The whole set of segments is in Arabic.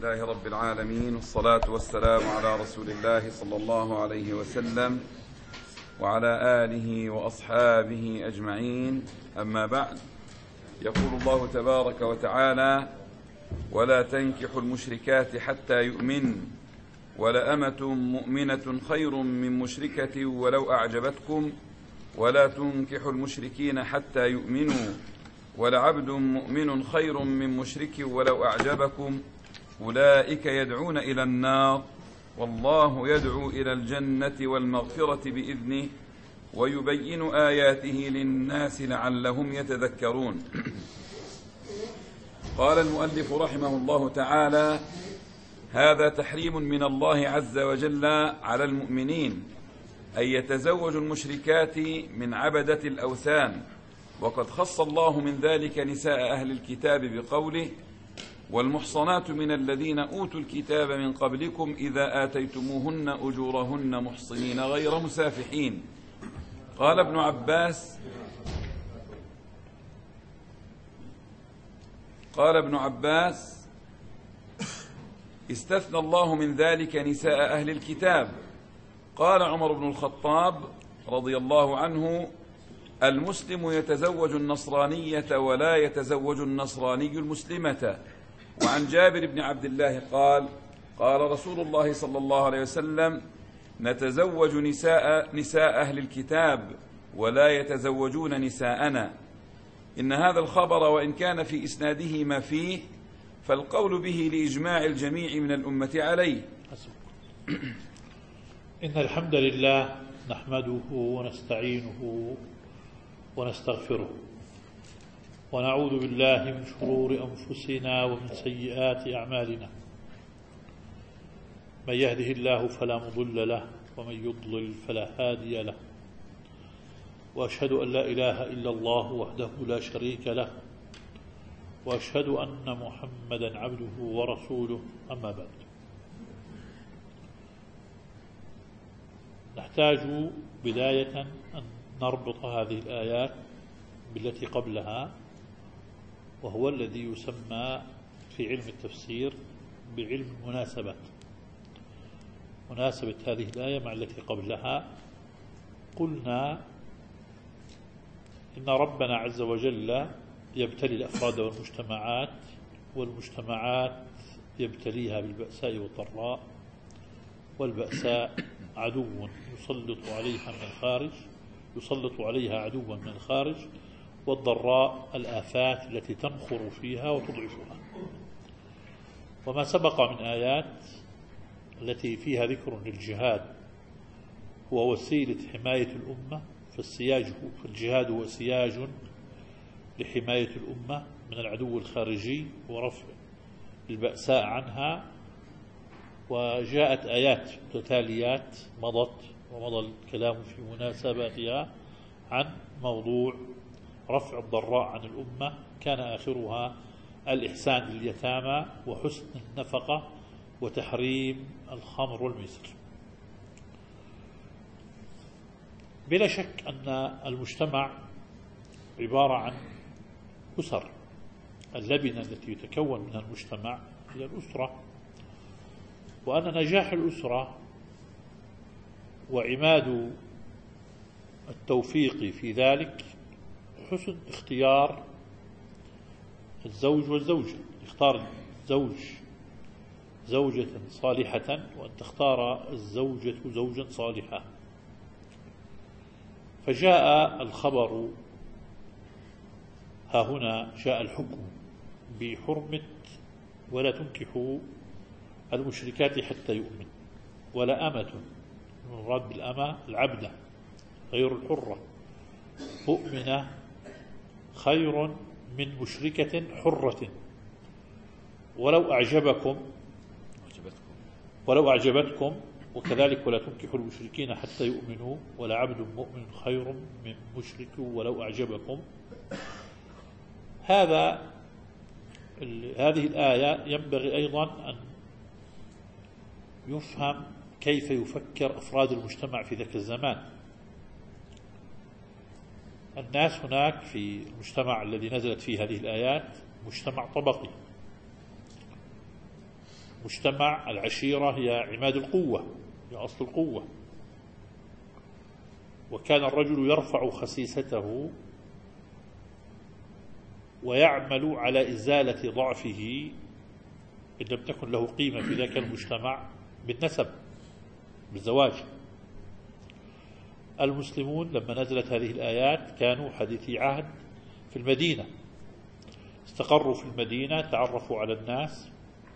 لله رب العالمين، والصلاة والسلام على رسول الله صلى الله عليه وسلم وعلى آله وأصحابه أجمعين. أما بعد، يقول الله تبارك وتعالى: ولا تنكحوا المشركات حتى يؤمن، ولأمة مؤمنة خير من مشركة ولو أعجبتكم، ولا تنكحوا المشركين حتى يؤمنوا، ولعبد مؤمن خير من مشرك ولو أعجبكم، أولئك يدعون إلى النار والله يدعو إلى الجنة والمغفرة بإذنه ويبين آياته للناس لعلهم يتذكرون. قال المؤلف رحمه الله تعالى: هذا تحريم من الله عز وجل على المؤمنين أن يتزوجوا المشركات من عبدة الأوثان، وقد خص الله من ذلك نساء أهل الكتاب بقوله: والمحصنات من الذين أوتوا الكتاب من قبلكم إذا آتيتموهن أجورهن محصنين غير مسافحين. قال ابن عباس: استثنى الله من ذلك نساء أهل الكتاب. قال عمر بن الخطاب رضي الله عنه: المسلم يتزوج النصرانية ولا يتزوج النصراني المسلمة. وعن جابر بن عبد الله قال: قال رسول الله صلى الله عليه وسلم: نتزوج نساء أهل الكتاب ولا يتزوجون نساءنا. إن هذا الخبر وإن كان في إسناده ما فيه، فالقول به لإجماع الجميع من الأمة عليه. إن الحمد لله نحمده ونستعينه ونستغفره، ونعوذ بالله من شرور أنفسنا ومن سيئات أعمالنا. من يهده الله فلا مضل له، ومن يضلل فلا هادي له. وأشهد أن لا إله إلا الله وحده لا شريك له، وأشهد أن محمدا عبده ورسوله. أما بعد، نحتاج بداية أن نربط هذه الآيات بالتي قبلها، وهو الذي يسمى في علم التفسير بعلم المناسبات. مناسبة هذه الآية مع التي قبلها. قلنا إن ربنا عز وجل يبتلي الأفراد والمجتمعات، والمجتمعات يبتليها بالبأساء والضراء، والبأساء عدو يسلط عليها عدوا من الخارج، والضراء الآفات التي تنخر فيها وتضعفها. وما سبق من آيات التي فيها ذكر للجهاد هو وسيلة حماية الأمة، فالجهاد هو سياج لحماية الأمة من العدو الخارجي ورفع البأساء عنها. وجاءت آيات متتاليات مضت ومضى الكلام في مناسباتها عن موضوع رفع الضراء عن الأمة، كان آخرها الإحسان لليتامى وحسن النفقة وتحريم الخمر والميسر. بلا شك أن المجتمع عبارة عن أسر. اللبنة التي يتكون منها المجتمع هي الأسرة، وأن نجاح الأسرة وعماد التوفيق في ذلك حسن اختيار الزوج والزوجة. يختار الزوج زوجة صالحة، وأن تختار الزوجة زوجا صالحا. فجاء الخبر ها هنا، جاء الحكم بحرمة ولا تنكحوا المشركات حتى يؤمن. ولا أمة، المراد بالأمة العبدة غير الحرة، مؤمنة خير من مشركة حرة ولو أعجبتكم. وكذلك ولا تنكحوا المشركين حتى يؤمنوا، ولا عبد مؤمن خير من مشرك ولو أعجبكم. هذه الآية ينبغي أيضا أن يفهم كيف يفكر أفراد المجتمع في ذاك الزمان. الناس هناك في المجتمع الذي نزلت فيه هذه الآيات مجتمع طبقي، المجتمع العشيرة هي عماد القوة، هي أصل القوة. وكان الرجل يرفع خسيسته ويعمل على إزالة ضعفه إن لم تكن له قيمة في ذاك المجتمع بالنسب، بالزواج. المسلمون لما نزلت هذه الآيات كانوا حديثي عهد في المدينة، استقروا في المدينة، تعرفوا على الناس،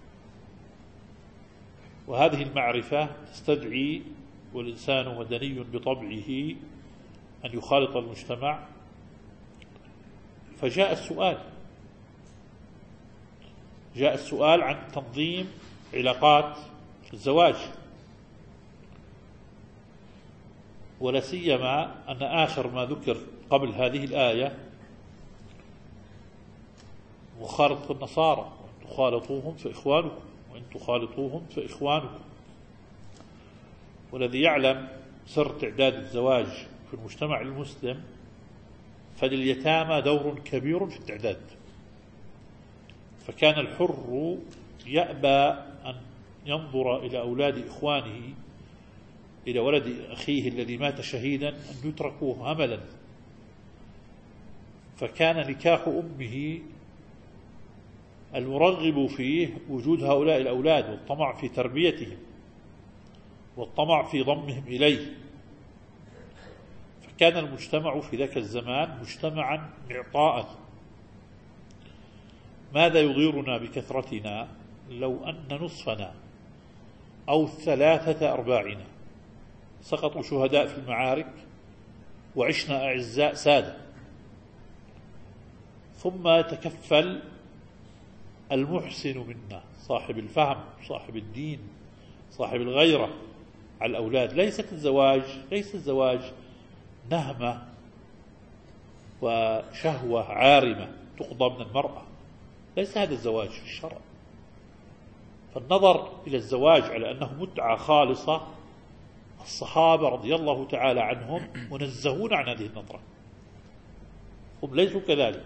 وهذه المعرفة تستدعي، والإنسان مدني بطبعه، أن يخالط المجتمع. فجاء السؤال عن تنظيم علاقات الزواج، ولا سيما أن آخر ما ذكر قبل هذه الآية مخالطة النصارى، وإن تخالطوهم فإخوانكم، وإن تخالطوهم فإخوانكم. والذي يعلم سر تعداد الزواج في المجتمع المسلم فلليتامى دور كبير في التعداد. فكان الحر يأبى أن ينظر إلى أولاد إخوانه، إلى ولد أخيه الذي مات شهيدا، أن يتركوا هملا. فكان نكاح أمه المرغب فيه وجود هؤلاء الأولاد، والطمع في تربيتهم، والطمع في ضمهم إليه. فكان المجتمع في ذاك الزمان مجتمعا معطاء. ماذا يضيرنا بكثرتنا لو أن نصفنا أو 3/4 سقطوا شهداء في المعارك وعشنا أعزاء سادة، ثم تكفل المحسن منا، صاحب الفهم، صاحب الدين، صاحب الغيرة، على الأولاد. ليس الزواج نهمة وشهوة عارمة تقضى من المرأة، ليس هذا الزواج في الشرع. فالنظر إلى الزواج على أنه متعة خالصة، الصحابة رضي الله تعالى عنهم منزهون عن هذه النظرة، هم ليسوا كذلك.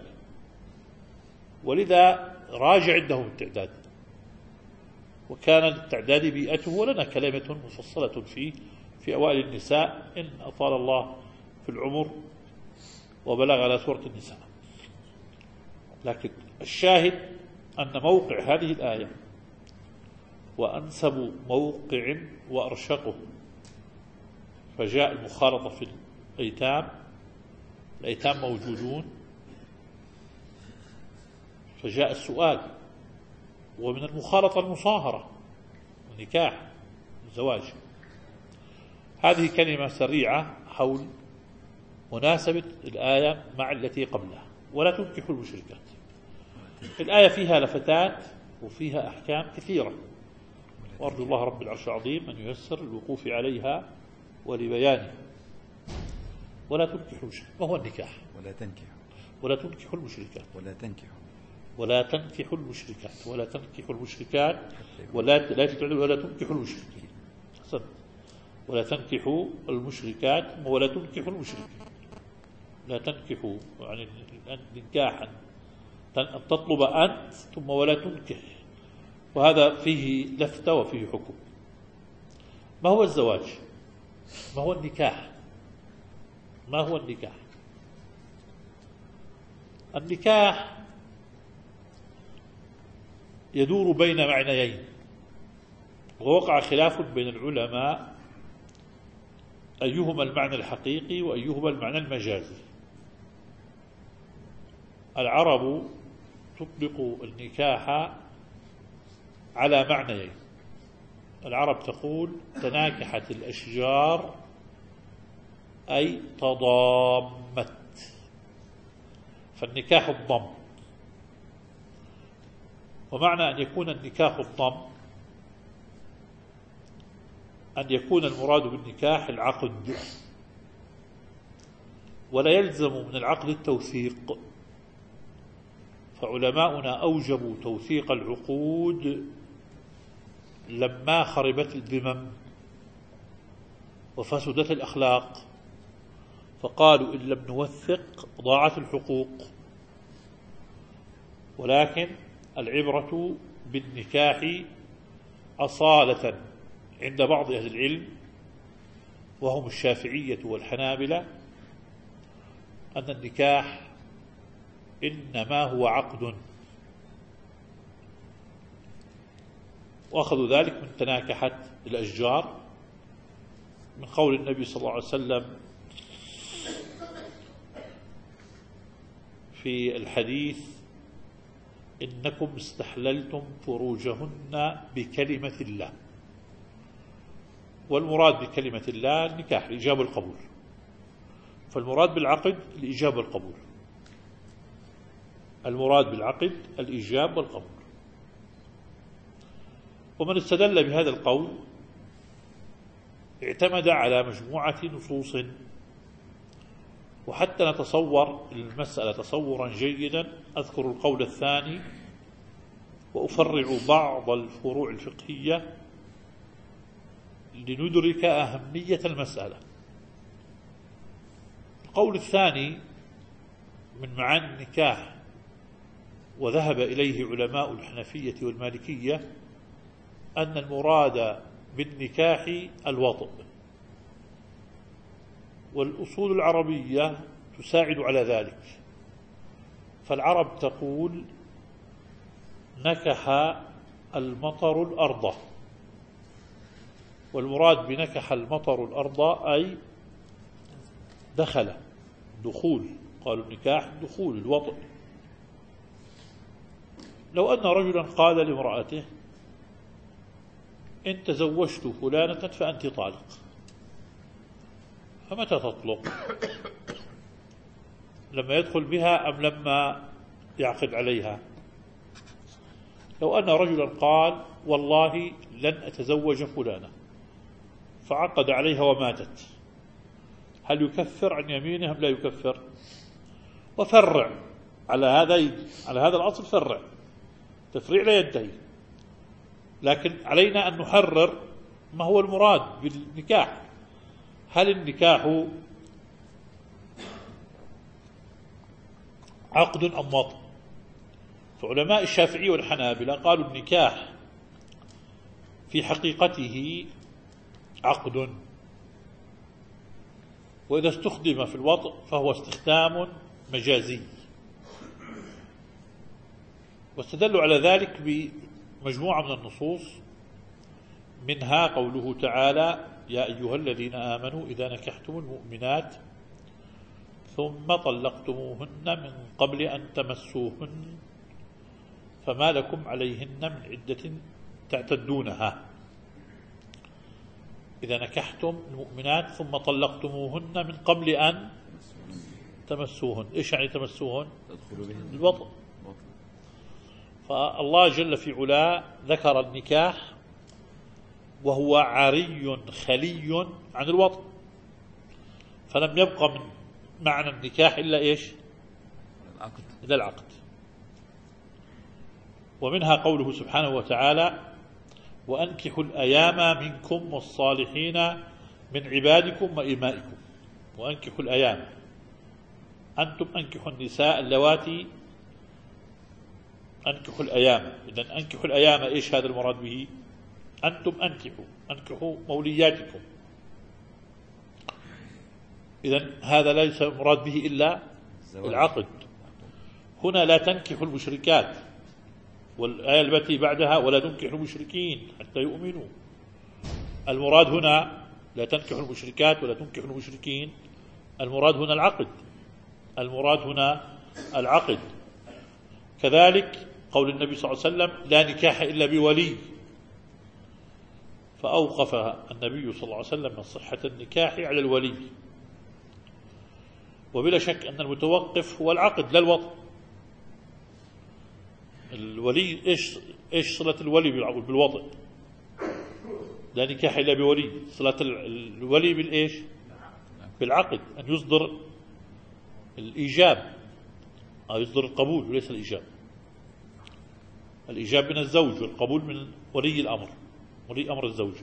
ولذا راجع عندهم التعداد، وكان التعداد بيئته، ولنا كلمة مفصلة فيه في أوائل النساء، إن أطال الله في العمر وبلغ على سورة النساء. لكن الشاهد أن موقع هذه الآية وأنسب موقع وأرشقه، فجاء المخالطة في الأيتام موجودون، فجاء السؤال. ومن المخالطة المصاهرة، النكاح، الزواج. هذه كلمة سريعة حول مناسبة الآية مع التي قبلها. ولا تنكحوا المشركات. الآية فيها لفتات وفيها أحكام كثيرة، وأرجو الله رب العرش العظيم أن ييسر الوقوف عليها ولبيانها. ولا تنكحوا المشركات. ما هو النكاح؟ ولا تنكحوا المشركات. ولا تنكحوا المشركات. ولا تنكحوا المشركات. ولا تنكحوا المشركين. حسن. ولا تنكحوا المشركات ولا تنكحوا المشركين. لا تنكحوا يعني نكاحا أن تطلب أنت ثم ولا تنكح، وهذا فيه لفتة وفيه حكم. ما هو الزواج؟ ما هو النكاح؟ ما هو النكاح؟ النكاح يدور بين معنيين، ووقع خلاف بين العلماء أيهما المعنى الحقيقي وأيهما المعنى المجازي. العرب تطلق النكاح على معنيين. العرب تقول تناكحت الأشجار، أي تضامت. فالنكاح الضم. ومعنى أن يكون النكاح الضم أن يكون المراد بالنكاح العقد، ولا يلزم من العقد التوثيق. فعلماؤنا أوجبوا توثيق العقود لما خربت الذمم وفسدت الأخلاق، فقالوا إن لم نوثق ضاعت الحقوق. ولكن العبرة بالنكاح أصالة عند بعض أهل العلم وهم الشافعية والحنابلة أن النكاح إنما هو عقد، وأخذوا ذلك من تناكحت الأشجار، من قول النبي صلى الله عليه وسلم في الحديث: إنكم استحللتم فروجهن بكلمة الله. والمراد بكلمة الله النكاح، الإجابة والقبول. فالمراد بالعقد الإجابة والقبول، المراد بالعقد الإجابة والقبول. ومن استدل بهذا القول اعتمد على مجموعة نصوص، وحتى نتصور المسألة تصورا جيدا أذكر القول الثاني وأفرع بعض الفروع الفقهية لندرك أهمية المسألة. القول الثاني من معاني النكاح وذهب إليه علماء الحنفية والمالكية أن المراد بالنكاح الوطء، والأصول العربية تساعد على ذلك، فالعرب تقول: نكح المطر الأرض، والمراد بنكح المطر الأرض أي دخول، قالوا النكاح دخول الوطء. لو أن رجلا قال لامرأته: إن تزوجت فلانة فأنت طالق، فمتى تطلق؟ لما يدخل بها أم لما يعقد عليها؟ لو أن رجلا قال: والله لن أتزوج فلانة، فعقد عليها وماتت، هل يكفر عن يمينه أم لا يكفر؟ وفرع على هذا الأصل، فرع تفريع لا ينتهي. لكن علينا أن نحرر ما هو المراد بالنكاح. هل النكاح عقد أم وطء؟ فعلماء الشافعي والحنابلة قالوا النكاح في حقيقته عقد، وإذا استخدم في الوطء فهو استخدام مجازي. واستدلوا على ذلك بمجموعة من النصوص، منها قوله تعالى: يا أيها الذين آمنوا إذا نكحتم المؤمنات ثم طلقتموهن من قبل أن تمسوهن فما لكم عليهن من عدة تعتدونها. إذا نكحتم المؤمنات ثم طلقتموهن من قبل أن تمسوهن. إيش يعني تمسوهن؟ الوطء. فالله جل في علاه ذكر النكاح وهو عري خلي عن الوطء، فلم يبقى من معنى النكاح إلا إيش؟ إلا العقد. ومنها قوله سبحانه وتعالى: وأنكحوا الأيام منكم والصالحين من عبادكم وإمائكم. وأنكحوا الأيام، أنتم أنكحوا النساء اللواتي، أنكحوا الأيام. إذن أنكحوا الأيام إيش هذا المراد به؟ أنتم أنكحوا مولياتكم. إذن هذا ليس المراد به إلا العقد. هنا لا تنكحوا المشركات، والآية التي بعدها: ولا تنكحوا المشركين حتى يؤمنوا. المراد هنا لا تنكحوا المشركات ولا تنكحوا المشركين، المراد هنا العقد، المراد هنا العقد. كذلك قول النبي صلى الله عليه وسلم: لا نكاح إلا بولي، فأوقف النبي صلى الله عليه وسلم من صحة النكاح على الولي. وبلا شك أن المتوقف هو العقد لا الوطء. الولي إيش صلة الولي بالوطء؟ لا نكاح إلا بولي. صلة الولي بالإيش؟ بالعقد، أن يصدر الإيجاب أو يصدر القبول وليس الإيجاب. الإيجاب من الزوج والقبول من ولي الأمر، ولي أمر الزوج.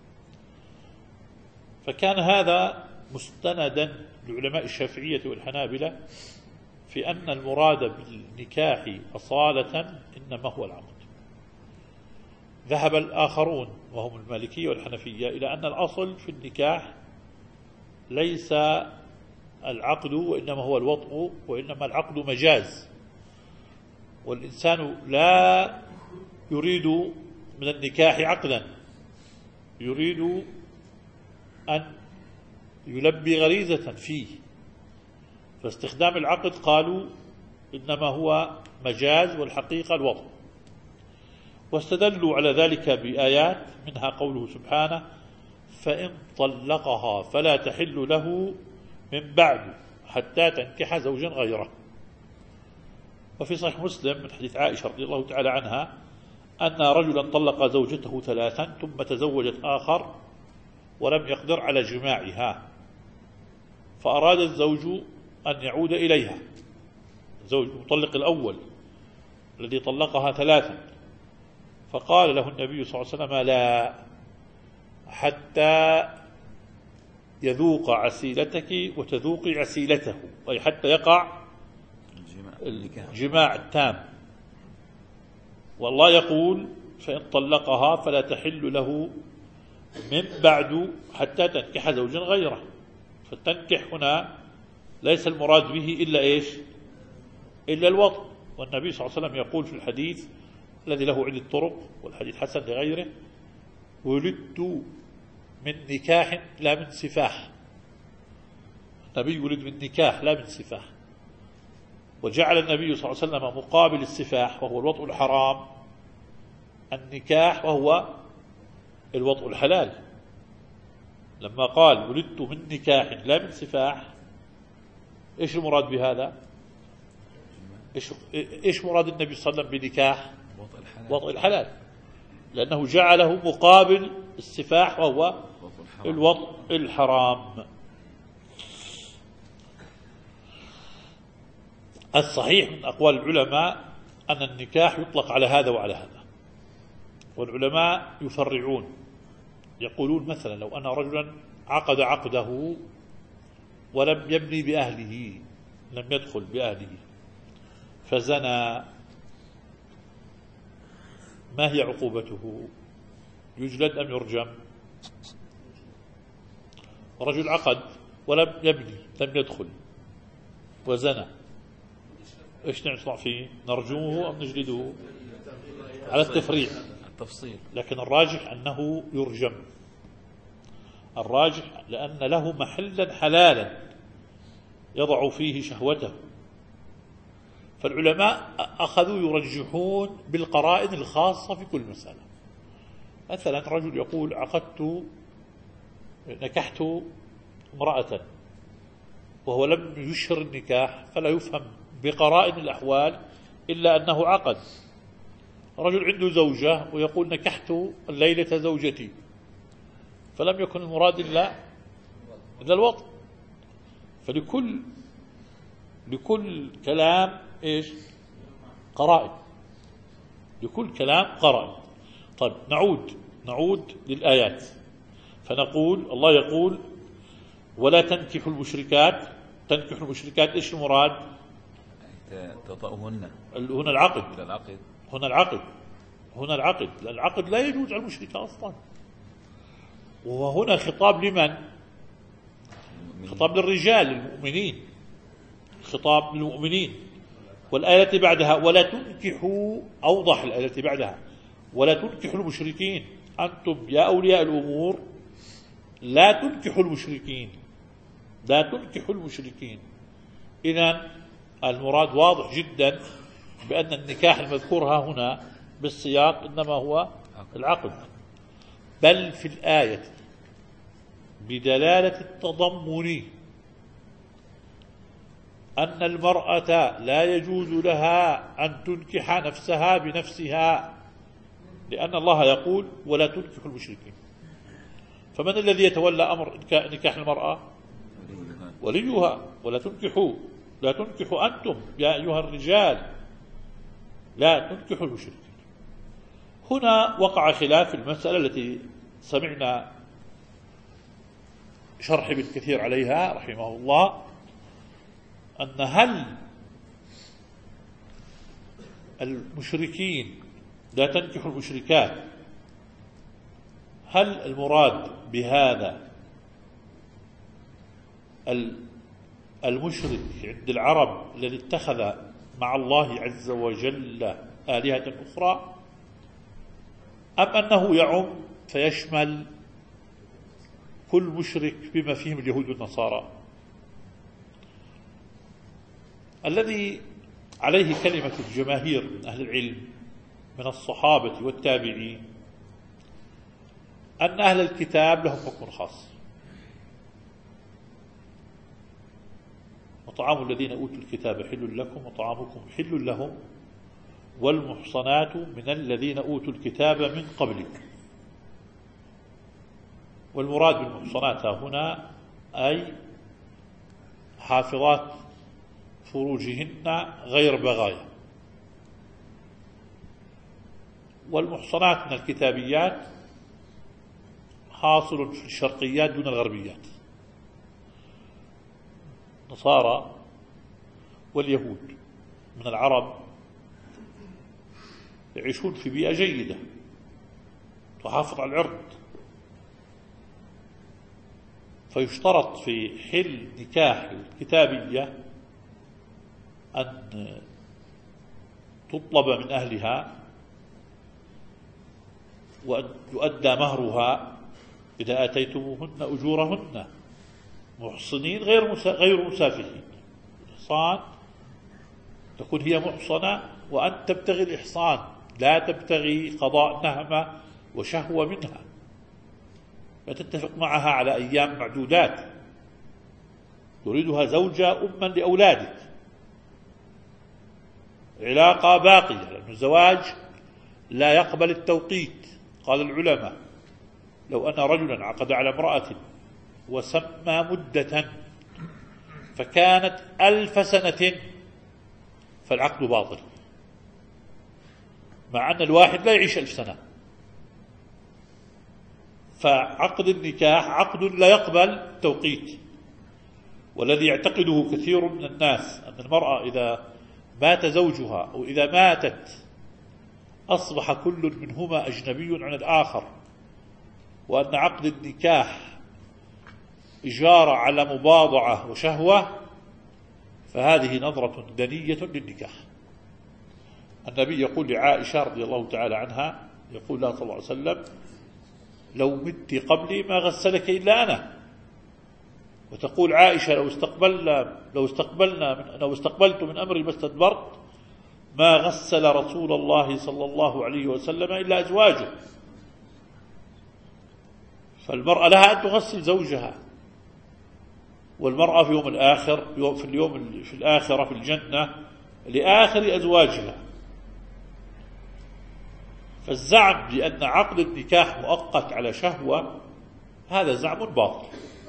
فكان هذا مستندا لعلماء الشافعية والحنابلة في أن المراد بالنكاح أصالة إنما هو العقد. ذهب الآخرون وهم المالكية والحنفية إلى أن الأصل في النكاح ليس العقد وإنما هو الوطء، وإنما العقد مجاز، والإنسان لا يريد من النكاح عقدا، يريد أن يلبي غريزة فيه، فاستخدام العقد قالوا إنما هو مجاز والحقيقة الوطء. واستدلوا على ذلك بآيات منها قوله سبحانه: فإن طلقها فلا تحل له من بعد حتى تنكح زوجا غيره. وفي صحيح مسلم من حديث عائشة رضي الله تعالى عنها أن رجلا طلق زوجته 3 ثم تزوجت آخر ولم يقدر على جماعها، فأراد الزوج أن يعود إليها، زوج المطلق الأول الذي طلقها 3، فقال له النبي صلى الله عليه وسلم: لا، حتى يذوق عسيلتك وتذوقي عسيلته، أي حتى يقع الجماع التام. والله يقول: فإن طلقها فلا تحل له من بعد حتى تنكح زوجا غيره. فالتنكح هنا ليس المراد به إلا إيش؟ إلا الوطء. والنبي صلى الله عليه وسلم يقول في الحديث الذي له عدة طرق والحديث حسن لغيره: ولدت من نكاح لا من سفاح. النبي ولد من نكاح لا من سفاح. وجعل النبي صلى الله عليه وسلم مقابل السفاح وهو الوطء الحرام النكاح وهو الوطء الحلال. لما قال ولدت من نكاح لا من سفاح، ايش المراد بهذا؟ ايش مراد النبي صلى الله عليه وسلم بنكاح؟ وطء الحلال، لأنه جعله مقابل السفاح وهو الوطء الحرام. الصحيح من أقوال العلماء أن النكاح يطلق على هذا وعلى هذا، والعلماء يفرعون، يقولون مثلا لو أن رجلا عقد عقده ولم يبني بأهله، لم يدخل بأهله فزنى، ما هي عقوبته؟ يجلد أم يرجم؟ رجل عقد ولم يبني، لم يدخل وزنى، ايش نصنع فيه؟ نرجمه أم نجلده؟ على التفريع التفصيل، لكن الراجح أنه يرجم. الراجح لأن له محلا حلالا يضع فيه شهوته. فالعلماء أخذوا يرجحون بالقرائن الخاصة في كل مسألة. مثلا رجل يقول نكحت امرأة وهو لم يشهر النكاح، فلا يفهم بقرائن الأحوال إلا أنه عقد. رجل عنده زوجة ويقول نكحت الليلة زوجتي، فلم يكن المراد إلا الوطء. لكل كلام إيش؟ قرائن، لكل كلام قرائن. طيب نعود للآيات، فنقول الله يقول: ولا تنكحوا المشركات. تنكحوا المشركات إيش المراد؟ تطأهن. هنا العقد، هنا العقد، لأن العقد لا يجوز على المشركة أصلا. وهنا خطاب لمن؟ خطاب للرجال المؤمنين، خطاب للمؤمنين. والآية التي بعدها ولا تنكحوا، أوضح الآية التي بعدها: ولا تنكحوا المشركين. أنتم يا أولياء الأمور لا تنكحوا المشركين، لا تنكحوا المشركين. إذن المراد واضح جدا بأن النكاح المذكور ها هنا بالسياق إنما هو العقد. بل في الآية بدلالة التضمن أن المرأة لا يجوز لها أن تنكح نفسها بنفسها، لأن الله يقول: ولا تنكحوا المشركين. فمن الذي يتولى أمر نكاح المرأة؟ وليها. ولا تنكحوا أنتم يا أيها الرجال، لا تنكحوا المشركين. هنا وقع خلاف في المسألة التي سمعنا شرح ابن كثير عليها رحمه الله، أن هل المشركين لا تنكحوا المشركات هل المراد بهذا المشرك عند العرب الذي اتخذ مع الله عز وجل آلهة أخرى، أم أنه يعم فيشمل كل مشرك بما فيهم اليهود والنصارى؟ الذي عليه كلمة الجماهير من أهل العلم من الصحابة والتابعين أن أهل الكتاب لهم حكم خاص، وطعام الذين أوتوا الكتاب حل لكم وطعامكم حل لهم والمحصنات من الذين أوتوا الكتاب من قبلكم. والمراد بالمحصنات هنا أي حافظات فروجهن غير بغايا. والمحصنات من الكتابيات حاصل في الشرقيات دون الغربيات، نصارى واليهود من العرب يعيشون في بيئة جيدة تحافظ على العرض، فيشترط في حل نكاح الكتابية أن تطلب من أهلها وأن يؤدى مهرها إذا آتيتموهن أجورهن محصنين غير مسافحين. الإحصان تكون هي محصنة وأن تبتغي الإحصان، لا تبتغي قضاء نهمة وشهوة منها، فتتفق معها على أيام معدودات، تريدها زوجة أما لأولادك، علاقة باقية، لأن الزواج لا يقبل التوقيت. قال العلماء: لو أن رجلا عقد على امرأة وسمى مدة فكانت 1000 سنة فالعقد باطل، مع أن الواحد لا يعيش 1000 سنة. فعقد النكاح عقد لا يقبل توقيت. والذي يعتقده كثير من الناس أن المرأة إذا مات زوجها أو إذا ماتت أصبح كل منهما أجنبي عن الآخر، وأن عقد النكاح إجارة على مباضعة وشهوة، فهذه نظرة دنية للنكاح. النبي يقول لعائشة رضي الله تعالى عنها، يقول لها صلى الله عليه وسلم: لو مت قبلي ما غسلك إلا أنا. وتقول عائشة: لو استقبلت من أمري ما استدبرت ما غسل رسول الله صلى الله عليه وسلم إلا أزواجه. فالمرأة لها أن تغسل زوجها، والمرأة في يوم الآخر في الآخرة في الجنة لآخر أزواجها. فالزعم بأن عقد النكاح مؤقت على شهوة هذا زعم باطل.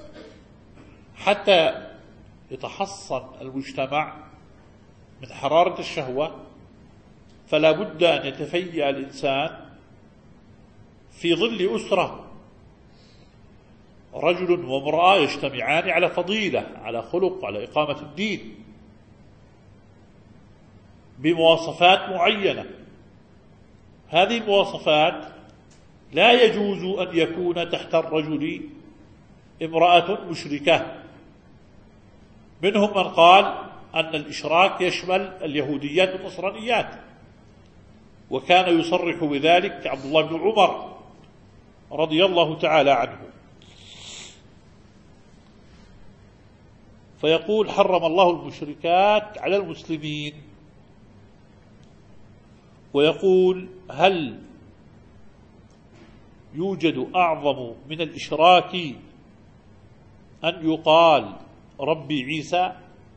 حتى يتحصن المجتمع من حرارة الشهوة فلا بد أن يتفيأ الإنسان في ظل أسرة، رجل وامرأة يجتمعان على فضيلة، على خلق، على إقامة الدين، بمواصفات معينة. هذه المواصفات لا يجوز أن يكون تحت الرجل امرأة مشركة. منهم من قال أن الإشراك يشمل اليهوديات والنصرانيات، وكان يصرح بذلك عبد الله بن عمر رضي الله تعالى عنه، فيقول: حرم الله المشركات على المسلمين. ويقول: هل يوجد أعظم من الإشراك أن يقال ربي عيسى؟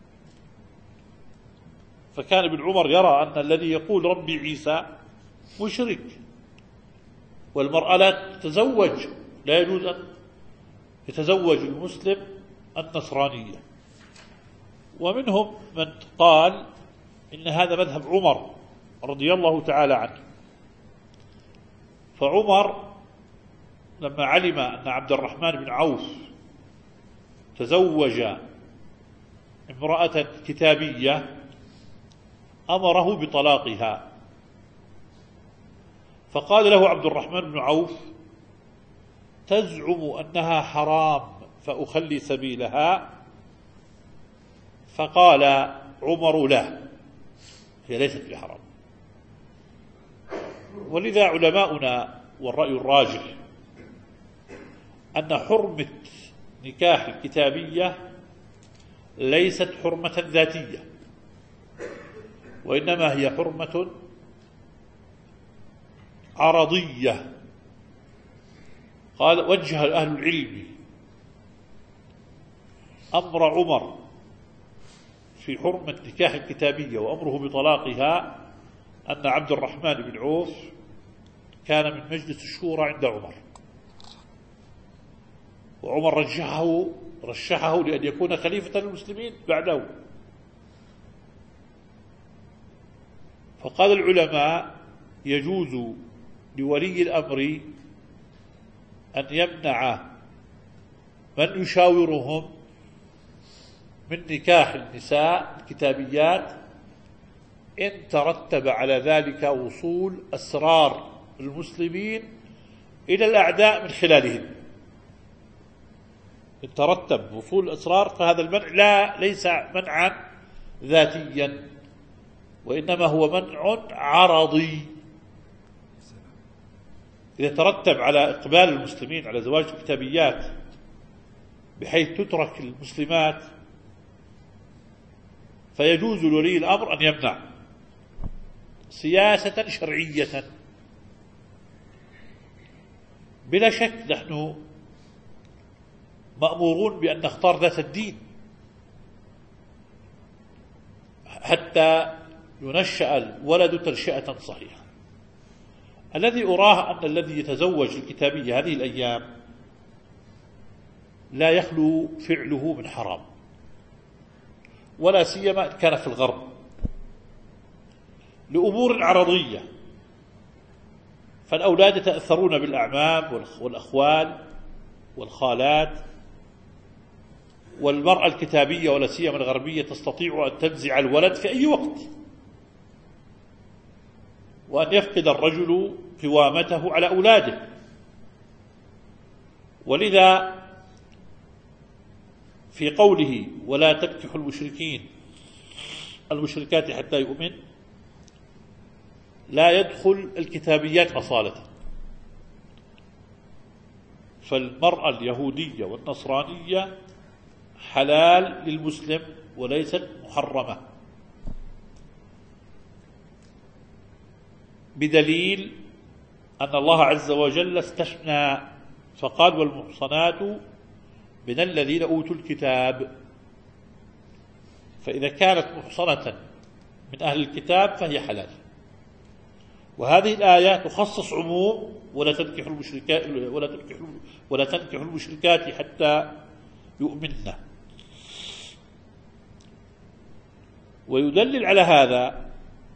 فكان ابن عمر يرى أن الذي يقول ربي عيسى مشرك، والمرأة لا تتزوج، لا يجوز أن يتزوج المسلم النصرانية. ومنهم من قال إن هذا مذهب عمر رضي الله تعالى عنه. فعمر لما علم أن عبد الرحمن بن عوف تزوج امرأة كتابية أمره بطلاقها، فقال له عبد الرحمن بن عوف: تزعم أنها حرام فأخلي سبيلها؟ فقال عمر: لا، هي ليست بحرام. ولذا علماؤنا والرأي الراجح أن حرمة نكاح الكتابية ليست حرمة ذاتية، وإنما هي حرمة عرضية. قال وجه أهل العلم أمر عمر في حرمة نكاح الكتابية وأمره بطلاقها أن عبد الرحمن بن عوف كان من مجلس الشورى عند عمر، وعمر رشحه لأن يكون خليفة للمسلمين بعده. فقال العلماء: يجوز لولي الأمر أن يمنع من يشاورهم من نكاح النساء الكتابيات إن ترتب على ذلك وصول أسرار المسلمين إلى الأعداء من خلالهم. إن ترتب وصول الأسرار فهذا المنع ليس منعا ذاتيا، وإنما هو منع عرضي. إذا ترتب على إقبال المسلمين على زواج الكتابيات بحيث تترك المسلمات، فيجوز لولي الأمر أن يمنع سياسة شرعية. بلا شك نحن مأمورون بأن نختار ذات الدين حتى ينشأ الولد تنشئة صحيحة. الذي أراه أن الذي يتزوج الكتابية هذه الأيام لا يخلو فعله من حرام، ولا سيما إن كان في الغرب، لأمور عرضية. فالأولاد يتأثرون بالأعمام والأخوال والخالات، والمرأة الكتابية ولا سيما الغربية تستطيع أن تنزع الولد في أي وقت، وأن يفقد الرجل قوامته على أولاده. ولذا في قوله ولا تنكحوا المشركات حتى يؤمن لا يدخل الكتابيات أصالة، فالمرأة اليهودية والنصرانية حلال للمسلم وليست محرمة، بدليل أن الله عز وجل استثنى فقال والمحصنات من الذين أوتوا الكتاب. فإذا كانت محصنة من أهل الكتاب فهي حلال. وهذه الآية تخصص عموم ولا تنكحوا المشركات حتى يؤمنن. ويدلل على هذا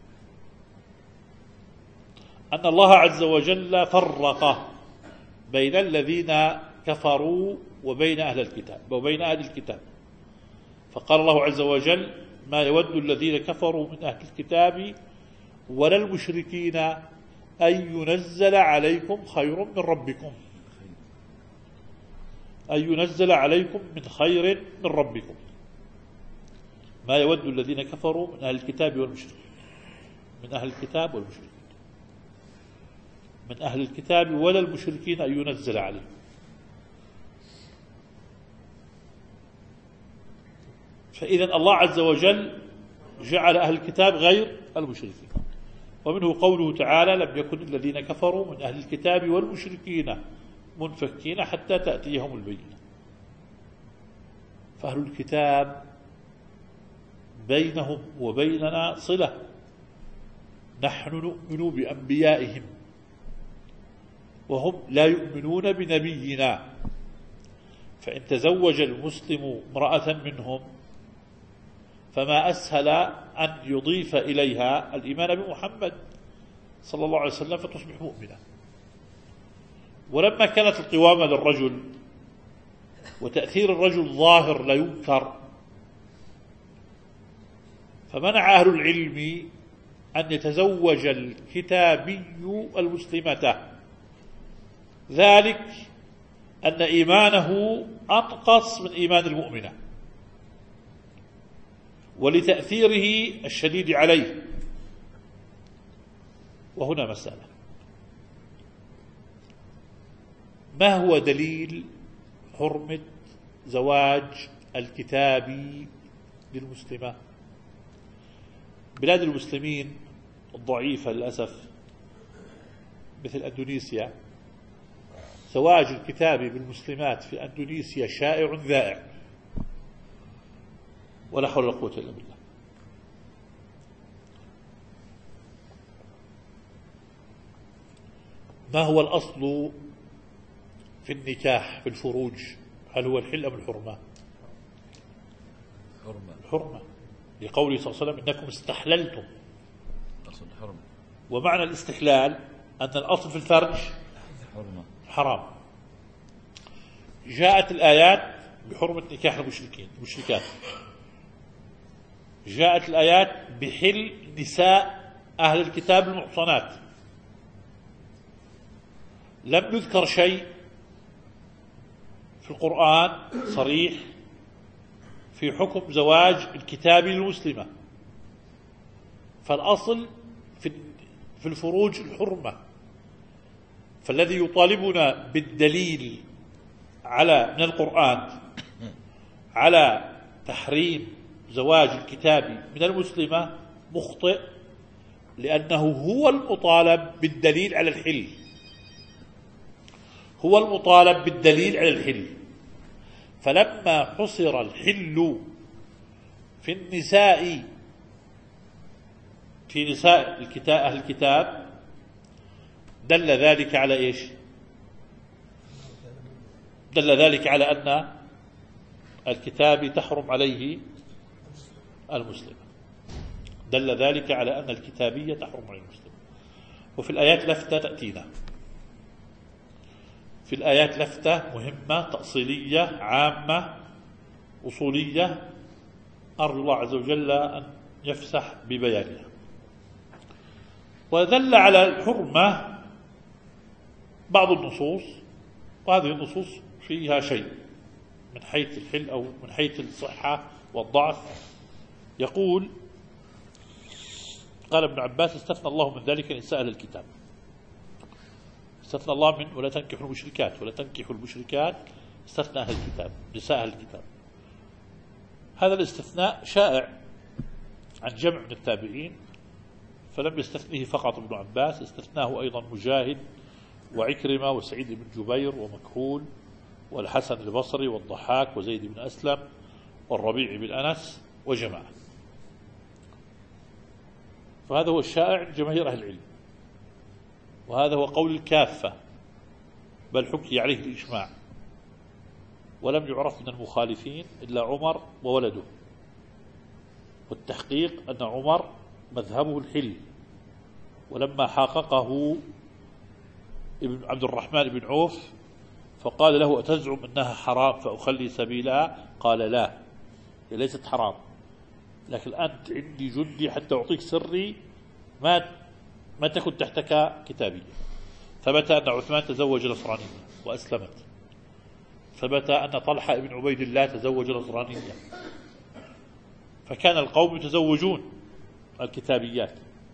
أن الله عز وجل فرق بين الذين كفروا وبين أهل الكتاب فقال الله عز وجل ما يود الذين كفروا من أهل الكتاب ولا المشركين أن ينزل عليكم خير من ربكم، أن ينزل عليكم من خير من ربكم. ما يود الذين كفروا من أهل الكتاب والمشركين، من أهل الكتاب والمشركين، من أهل الكتاب ولا المشركين أن ينزل عليهم. فإذا الله عز وجل جعل أهل الكتاب غير المشركين. ومنه قوله تعالى لم يكن الذين كفروا من أهل الكتاب والمشركين منفكين حتى تأتيهم البينة. فأهل الكتاب بينهم وبيننا صلة، نحن نؤمن بأنبيائهم وهم لا يؤمنون بنبينا. فإن تزوج المسلم امرأة منهم فما أسهل أن يضيف إليها الإيمان بمحمد صلى الله عليه وسلم فتصبح مؤمنة. ولما كانت القوامة للرجل وتأثير الرجل ظاهر لا ينكر، فمنع أهل العلم أن يتزوج الكتابي المسلمة، ذلك أن إيمانه أنقص من إيمان المؤمنة، ولتأثيره الشديد عليه. وهنا مسألة: ما هو دليل حرمة زواج الكتابي للمسلمة؟ بلاد المسلمين الضعيفة للأسف مثل أندونيسيا، زواج الكتابي بالمسلمات في أندونيسيا شائع ذائع، ولا حول ولا قوة إلا بالله. ما هو الأصل في النكاح في الفروج؟ هل هو الحل أم الحرمة؟ الحرمة، لقوله صلى الله عليه وسلم: إنكم استحللتم. ومعنى الاستحلال أن الأصل في الفرج حرام. جاءت الآيات بحرمة نكاح المشركات، جاءت الآيات بحل نساء أهل الكتاب المحصنات. لم يذكر شيء في القرآن صريح في حكم زواج الكتاب للمسلمة. فالأصل في الفروج الحرمة. فالذي يطالبنا بالدليل من القرآن على تحريم زواج الكتاب من المسلمة مخطئ، لأنه هو المطالب بالدليل على الحل، هو المطالب بالدليل على الحل. فلما حصر الحل في النساء، في نساء أهل الكتاب، دل ذلك على إيش؟ دل ذلك على أن الكتاب تحرم عليه المسلم، دل ذلك على أن الكتابية تحرم على المسلم. وفي الآيات لفتة تأتينا، في الآيات لفتة مهمة تأصيلية عامة أصولية، أرجو الله عز وجل أن يفسح ببيانها. ودل على الحرمة بعض النصوص، وهذه النصوص فيها شيء من حيث الحل أو من حيث الصحة والضعف. يقول: قال ابن عباس: استثنى الله من ذلك نساء أهل الكتاب. استثنى الله من ولا تنكحوا المشركات، ولا تنكحوا المشركات، استثنى أهل الكتاب، نساء أهل الكتاب. هذا الاستثناء شائع عن جمع من التابعين، فلم يستثنيه فقط ابن عباس، استثناه أيضا مجاهد وعكرمة وسعيد بن جبير ومكحول والحسن البصري والضحاك وزيد بن أسلم والربيع بن أنس وجماعة. فهذا هو الشائع عند جماهير أهل العلم، وهذا هو قول الكافة، بل حكي عليه الإجماع، ولم يعرف من المخالفين إلا عمر وولده. والتحقيق أن عمر مذهبه الحل، ولما حققه ابن عبد الرحمن بن عوف فقال له: أتزعم أنها حرام فأخلي سبيلها؟ قال: لا، هي ليست حرام، لكن أنت عندي جندي حتى أعطيك سري ما تكن تحتك كتابية. ثبت أن عثمان تزوج نصرانية وأسلمت، ثبت أن طلحة بن عبيد الله تزوج نصرانية، فكان القوم يتزوجون الكتابيات.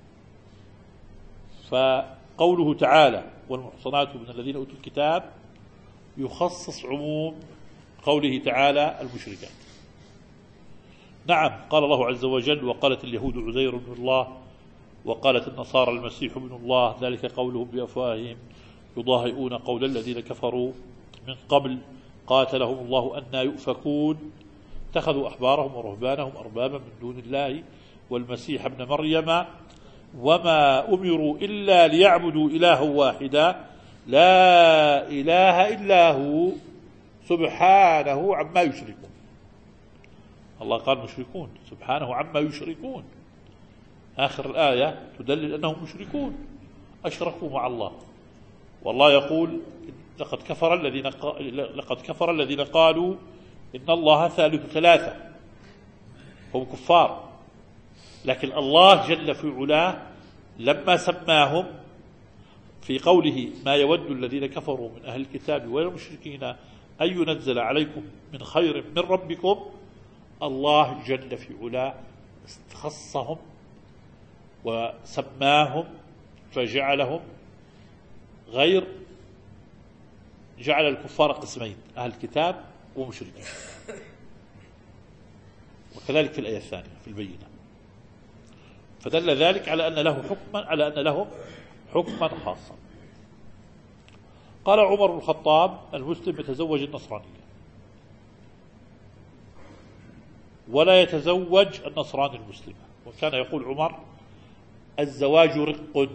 فقوله تعالى: والمحصنات من الذين أوتوا الكتاب، يخصص عموم قوله تعالى المشركات. نعم، قال الله عز وجل: وقالت اليهود عزير بن الله، وقالت النصارى المسيح ابن الله، ذلك قولهم بأفواههم يضاهئون قول الذين كفروا من قبل قاتلهم الله أنى يؤفكون، اتخذوا أحبارهم ورهبانهم أربابا من دون الله والمسيح ابن مريم وما أمروا إلا ليعبدوا إلها واحدا لا إله إلا هو سبحانه عما يشركون. الله قال مشركون، سبحانه عما يشركون. آخر الآية تدلل أنهم مشركون، أشركوا مع الله. والله يقول: لقد كفر الذين قالوا إن الله ثالث ثلاثة، هم كفار. لكن الله جل في علاه لما سماهم في قوله ما يود الذين كفروا من أهل الكتاب والمشركين أن ينزل عليكم من خير من ربكم، الله جل في علاه استخصهم وسماهم فجعلهم غير، جعل الكفار قسمين، أهل الكتاب ومشركين، وكذلك في الآية الثانية في البينة. فدل ذلك على أن له حكما خاصا. قال عمر بن الخطاب المسلم يتزوج النصرانية ولا يتزوج النصراني المسلمة. وكان يقول عمر الزواج رق،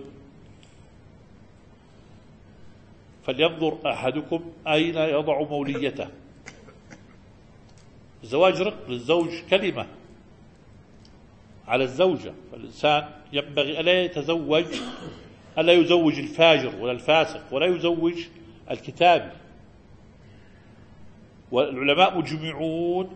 فلينظر أحدكم أين يضع موليته. الزواج رق، للزوج كلمة على الزوجة، فالإنسان ينبغي ألا يزوج الفاجر ولا الفاسق ولا يزوج الكتابي. والعلماء مجمعون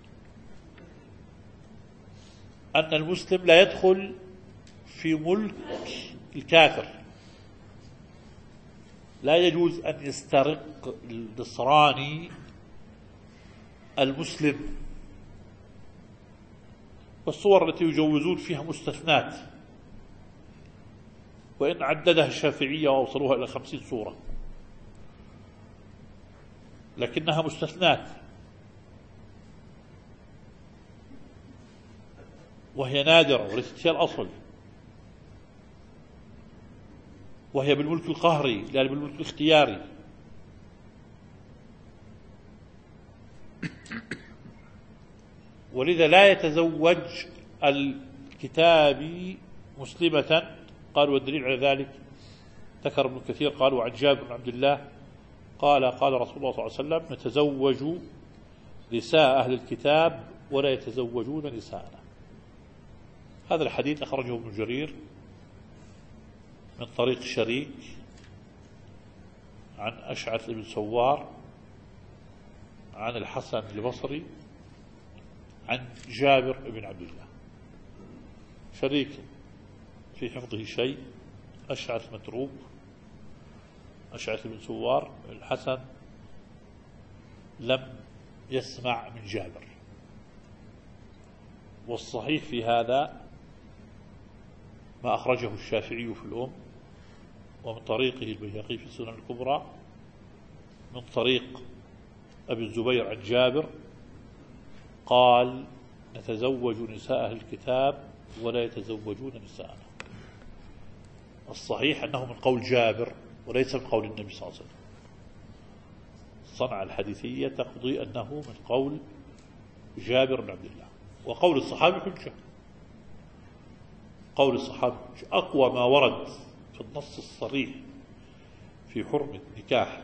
أن المسلم لا يدخل في ملك الكافر، لا يجوز أن يسترق النصراني المسلم. والصور التي يجوزون فيها مستثنات، وإن عددها الشافعية وأوصلوها إلى 50 صورة، لكنها مستثنات، وهي نادرة وليست هي الأصل، وهي بالملك القهري لا بالملك الاختياري. ولذا لا يتزوج الكتابي مسلمة. قالوا والدليل على ذلك ذكر ابن كثير قالوا عن جابر بن عبد الله قال قال رسول الله صلى الله عليه وسلم نتزوج نساء أهل الكتاب ولا يتزوجون نساءنا. هذا الحديث أخرجه ابن جرير من طريق شريك عن أشعث بن سوار عن الحسن البصري عن جابر بن عبد الله. شريك في حفظه شيء، أشعث متروك، أشعث بن سوار. الحسن لم يسمع من جابر. والصحيح في هذا ما أخرجه الشافعي في الأم ومن طريقه البيهقي في السنن الكبرى من طريق أبي الزبير عن جابر قال نتزوج نساء أهل الكتاب ولا يتزوجون نساءنا. الصحيح أنه من قول جابر وليس من قول النبي صلى الله عليه وسلم. الصنعة الحديثية تقضي أنه من قول جابر بن عبد الله. وقول الصحابي حجة، قول الصحابي حجة. أقوى ما ورد في النص الصريح في حرمة نكاح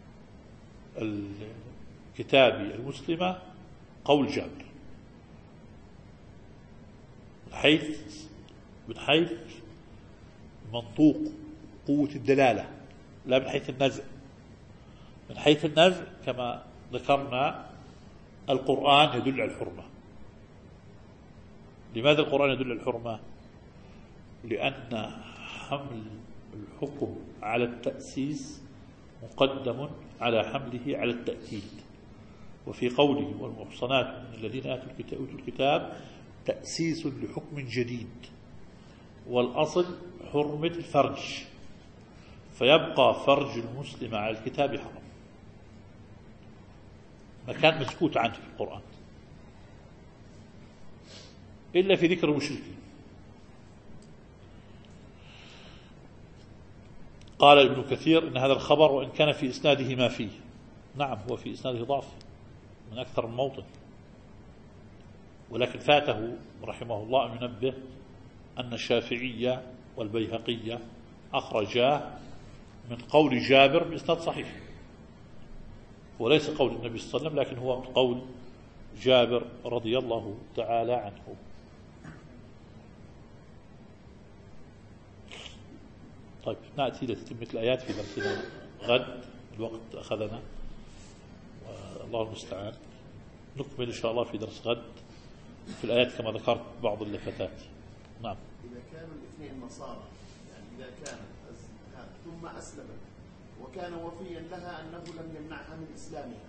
الكتابي المسلمة قول جابر من حيث منطوق قوة الدلالة، لا من حيث النزع. من حيث النزع كما ذكرنا القرآن يدل على الحرمة. لماذا القرآن يدل على الحرمة؟ لأن حمل الحكم على التأسيس مقدم على حمله على التأكيد. وفي قوله والمحصنات من الذين أوتوا الكتاب تأسيس لحكم جديد، والأصل حرمة الفرج، فيبقى فرج المسلم على الكتاب حرام، ما كان مسكوت عنه في القرآن إلا في ذكر المشركين. قال ابن كثير إن هذا الخبر وإن كان في إسناده ما فيه، نعم هو في إسناده ضعف من أكثر من موطن، ولكن فاته رحمه الله أن ينبه أن الشافعية والبيهقية أخرجاه من قول جابر بإسناد صحيح، وليس قول النبي صلى الله عليه وسلم، لكن هو من قول جابر رضي الله تعالى عنه. طيب نأتي لتتمة الآيات في درسنا غد، الوقت أخذنا والله المستعان. نكمل إن شاء الله في درس غد في الآيات كما ذكرت بعض اللفتات. نعم. إذا كانوا الاثنين نصارى، يعني إذا كان ثم أسلمت وكان وفيا لها أنه لم يمنعها من إسلامها.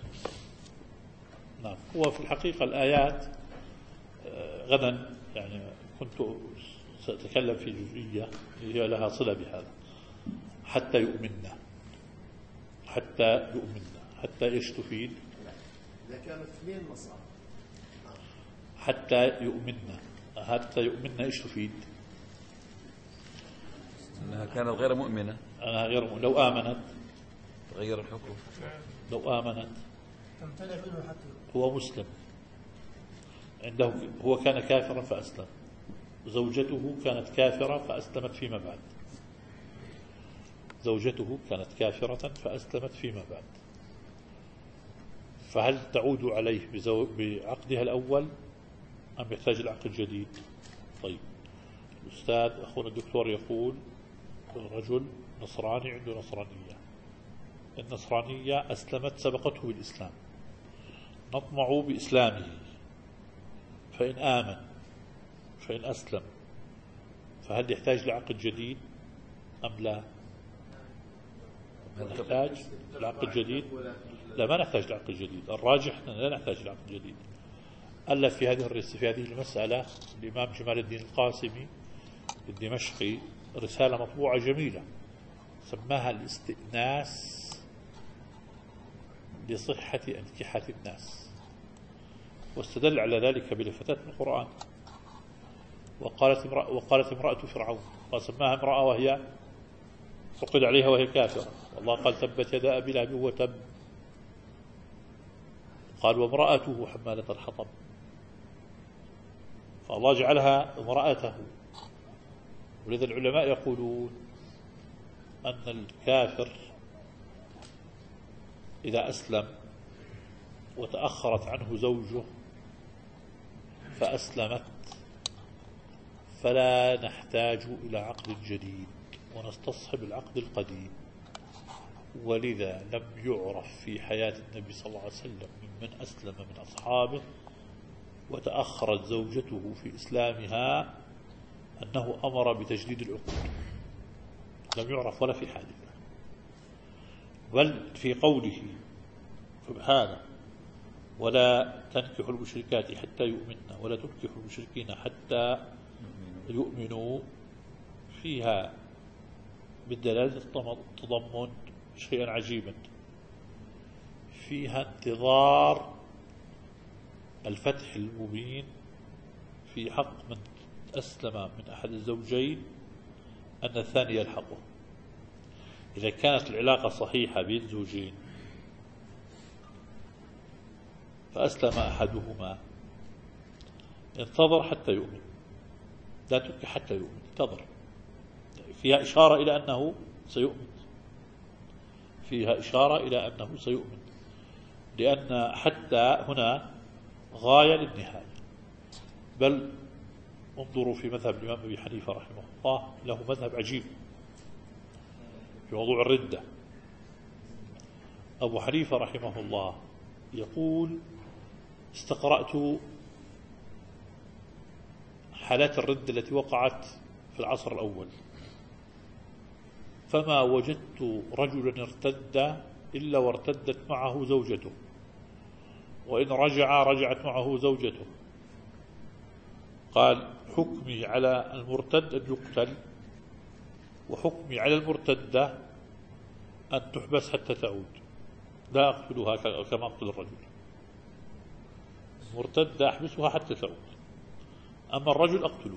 نعم. هو في الحقيقة الآيات غدا يعني كنت سأتكلم في جزئية هي لها صلة بهذا. حتى يؤمننا، حتى يؤمننا، حتى إيش تفيد؟ إذا كانت اثنين نصارى حتى يؤمننا، حتى يؤمننا إيش تفيد؟ أنها كانت غير مؤمنة. أنها غير مؤمنة. لو آمنت تغير الحكم. لو آمنت تمتنع منه حتى هو مسلم عنده، هو كان كافرا فأسلم، زوجته كانت كافرة فأسلمت فيما بعد، زوجته كانت كافرة فأسلمت فيما بعد، فهل تعود عليه بعقدها الأول أم يحتاج العقد جديد؟ طيب الأستاذ أخونا الدكتور يقول الرجل نصراني عنده نصرانية، النصرانية أسلمت سبقته بالإسلام، نطمع بإسلامه، فإن آمن فإن أسلم فهل يحتاج لعقد جديد أم لا؟ نحتاج لعقد جديد؟ لا، ما نحتاج لعقد جديد. الراجح أننا لا نحتاج لعقد جديد. ألف في هذه المسألة الإمام جمال الدين القاسمي الدمشقي رسالة مطبوعة جميلة سماها الاستئناس لصحة أنكحة الناس، واستدل على ذلك بلفتات من القرآن. وقالت امرأة فرعون، وسماها امرأة وهي عقد عليها وهي كافرة، والله قال تبت يدا أبي لهب وتب، قال وامرأته حمالة الحطب، فالله جعلها امرأته. ولذا العلماء يقولون أن الكافر إذا أسلم وتأخرت عنه زوجه فأسلمت فلا نحتاج إلى عقد جديد ونستصحب العقد القديم. ولذا لم يعرف في حياة النبي صلى الله عليه وسلم ممن أسلم من أصحابه وتأخرت زوجته في إسلامها أنه أمر بتجديد العقود، لم يعرف ولا في حادثة. بل في قوله سبحانه ولا تنكحوا المشركات حتى يؤمنن ولا تنكحوا المشركين حتى يؤمنوا، فيها بالدلالة تضمن شيئا عجيبا، فيها انتظار الفتح المبين في حق من أسلم من أحد الزوجين أن الثاني يلحقه. إذا كانت العلاقة صحيحة بين زوجين فأسلم أحدهما انتظر حتى يؤمن، لا تنكح حتى يؤمن، انتظر. فيها إشارة إلى أنه سيؤمن، فيها إشارة إلى أنه سيؤمن، لأن حتى هنا غاية للنهاية. بل انظروا في مذهب الإمام أبي حنيفة رحمه الله، له مذهب عجيب في موضوع الردة. أبو حنيفة رحمه الله يقول استقرأت حالات الردة التي وقعت في العصر الأول فما وجدت رجلا ارتد إلا وارتدت معه زوجته، وإن رجعت معه زوجته. قال حكمي على المرتد أن يقتل، وحكمي على المرتدة أن تحبس حتى تعود، لا أقتلها كما أقتل الرجل. المرتدة أحبسها حتى تعود، أما الرجل أقتله.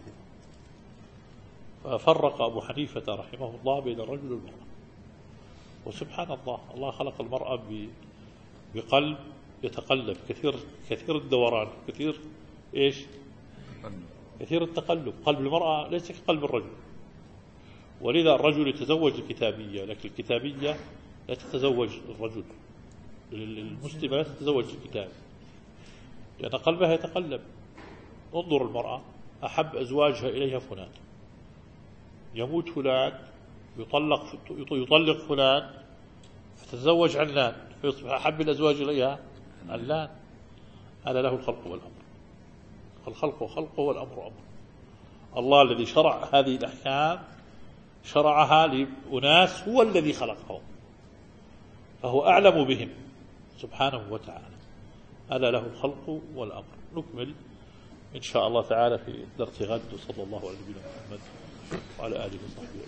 ففرق أبو حنيفة رحمه الله بين الرجل والمرأة. وسبحان الله، الله خلق المرأة بقلب يتقلب، كثير الدوران، كثير إيش؟ كثير التقلب. قلب المرأة ليس كقلب الرجل، ولذا الرجل يتزوج الكتابية، لكن الكتابية لا تتزوج الرجل، المسلمة لا تتزوج الكتاب، لأن قلبها يتقلب. انظر المرأة، أحب أزواجها إليها فلان، يموت فلان، يطلق فلان، فتتزوج علان، فيصبح أحب الأزواج إليها علان. هذا له الخلق والأمر، الخلق خلقه والأمر أمر. الله الذي شرع هذه الأحكام شرعها لأناس هو الذي خلقهم، فهو أعلم بهم سبحانه وتعالى. ألا له الخلق والأمر. نكمل إن شاء الله تعالى في درس غد، وصلى الله على نبينا محمد وعلى آله وصحبه.